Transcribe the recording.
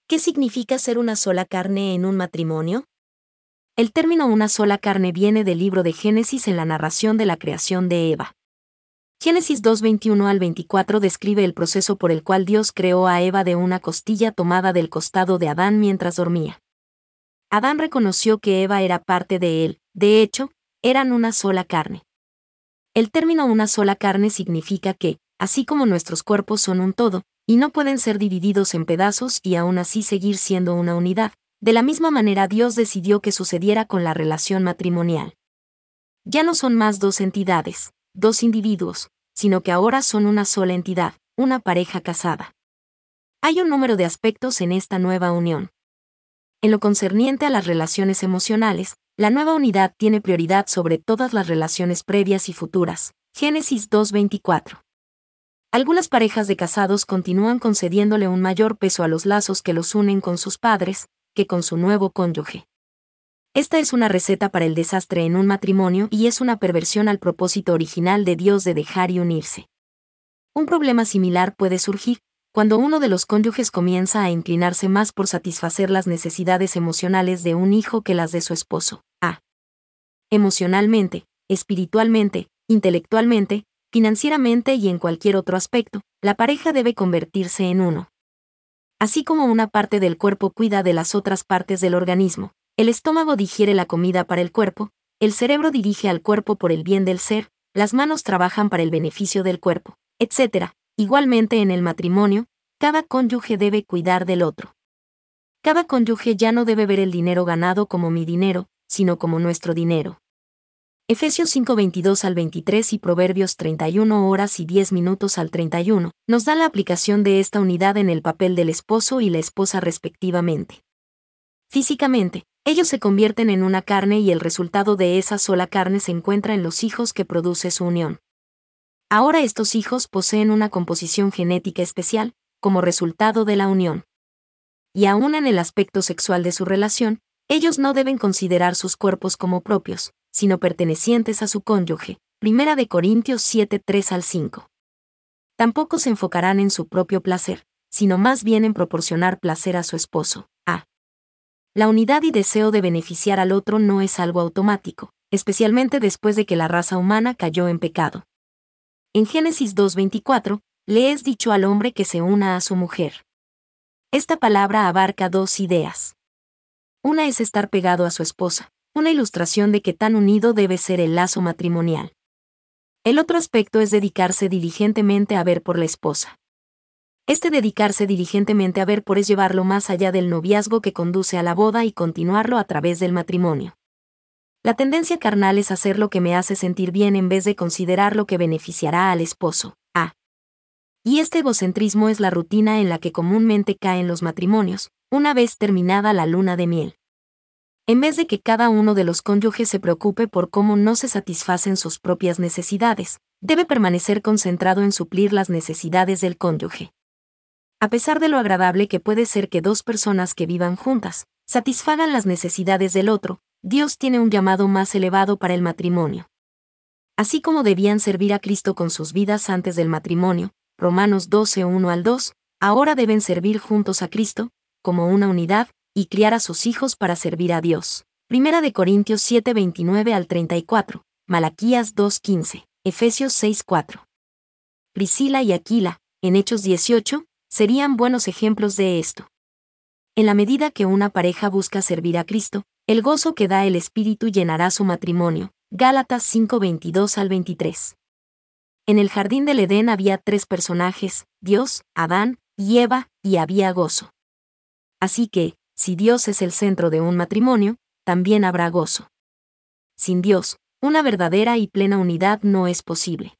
¿Qué significa ser una sola carne en un matrimonio? El término una sola carne viene del libro de Génesis en la narración de la creación de Eva. Génesis 2:21 al 24 describe el proceso por el cual Dios creó a Eva de una costilla tomada del costado de Adán mientras dormía. Adán reconoció que Eva era parte de él, de hecho, eran una sola carne. El término una sola carne significa que, así como nuestros cuerpos son un todo, y no pueden ser divididos en pedazos y aún así seguir siendo una unidad, de la misma manera Dios decidió que sucediera con la relación matrimonial. Ya no son más dos entidades, dos individuos, sino que ahora son una sola entidad, una pareja casada. Hay un número de aspectos en esta nueva unión. En lo concerniente a las relaciones emocionales, la nueva unidad tiene prioridad sobre todas las relaciones previas y futuras. Génesis 2:24. Algunas parejas de casados continúan concediéndole un mayor peso a los lazos que los unen con sus padres, que con su nuevo cónyuge. Esta es una receta para el desastre en un matrimonio y es una perversión al propósito original de Dios de dejar y unirse. Un problema similar puede surgir cuando uno de los cónyuges comienza a inclinarse más por satisfacer las necesidades emocionales de un hijo que las de su esposo. Emocionalmente, espiritualmente, intelectualmente, financieramente y en cualquier otro aspecto, la pareja debe convertirse en uno. Así como una parte del cuerpo cuida de las otras partes del organismo, el estómago digiere la comida para el cuerpo, el cerebro dirige al cuerpo por el bien del ser, las manos trabajan para el beneficio del cuerpo, etc. Igualmente en el matrimonio, cada cónyuge debe cuidar del otro. Cada cónyuge ya no debe ver el dinero ganado como mi dinero, sino como nuestro dinero. Efesios 5:22 al 23 y Proverbios 31:10 al 31, nos dan la aplicación de esta unidad en el papel del esposo y la esposa respectivamente. Físicamente, ellos se convierten en una carne y el resultado de esa sola carne se encuentra en los hijos que produce su unión. Ahora estos hijos poseen una composición genética especial, como resultado de la unión. Y aún en el aspecto sexual de su relación, ellos no deben considerar sus cuerpos como propios, sino pertenecientes a su cónyuge. 1 Corintios 7:3 al 5. Tampoco se enfocarán en su propio placer, sino más bien en proporcionar placer a su esposo. La unidad y deseo de beneficiar al otro no es algo automático, especialmente después de que la raza humana cayó en pecado. En Génesis 2:24, le es dicho al hombre que se una a su mujer. Esta palabra abarca dos ideas. Una es estar pegado a su esposa, una ilustración de que tan unido debe ser el lazo matrimonial. El otro aspecto es dedicarse diligentemente a ver por la esposa. Este dedicarse diligentemente a ver por es llevarlo más allá del noviazgo que conduce a la boda y continuarlo a través del matrimonio. La tendencia carnal es hacer lo que me hace sentir bien en vez de considerar lo que beneficiará al esposo. Y este egocentrismo es la rutina en la que comúnmente caen los matrimonios, una vez terminada la luna de miel. En vez de que cada uno de los cónyuges se preocupe por cómo no se satisfacen sus propias necesidades, debe permanecer concentrado en suplir las necesidades del cónyuge. A pesar de lo agradable que puede ser que dos personas que vivan juntas satisfagan las necesidades del otro, Dios tiene un llamado más elevado para el matrimonio. Así como debían servir a Cristo con sus vidas antes del matrimonio, Romanos 12:1 al 2, ahora deben servir juntos a Cristo, como una unidad, y criar a sus hijos para servir a Dios. 1 Corintios 7:29 al 34, Malaquías 2:15, Efesios 6:4. Priscila y Aquila, en Hechos 18, serían buenos ejemplos de esto. En la medida que una pareja busca servir a Cristo, el gozo que da el Espíritu llenará su matrimonio. Gálatas 5:22 al 23. En el jardín del Edén había tres personajes, Dios, Adán y Eva, y había gozo. Así que, si Dios es el centro de un matrimonio, también habrá gozo. Sin Dios, una verdadera y plena unidad no es posible.